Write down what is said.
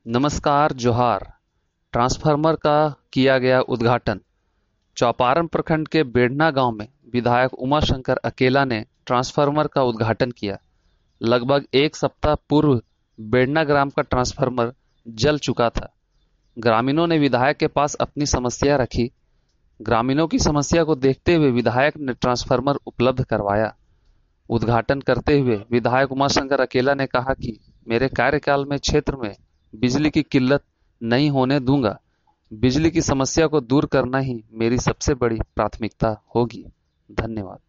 नमस्कार जोहार। ट्रांसफार्मर का किया गया उद्घाटन। चौपारण प्रखंड के बेढ़ना गांव में विधायक उमाशंकर अकेला ने ट्रांसफार्मर का उद्घाटन किया। लगभग एक सप्ताह पूर्व बेढ़ना ग्राम का ट्रांसफार्मर जल चुका था। ग्रामीणों ने विधायक के पास अपनी समस्या रखी। ग्रामीणों की समस्या को देखते हुए विधायक ने ट्रांसफार्मर उपलब्ध करवाया। उद्घाटन करते हुए विधायक उमाशंकर अकेला ने कहा कि मेरे कार्यकाल में क्षेत्र में बिजली की किल्लत नहीं होने दूंगा। बिजली की समस्या को दूर करना ही मेरी सबसे बड़ी प्राथमिकता होगी। धन्यवाद।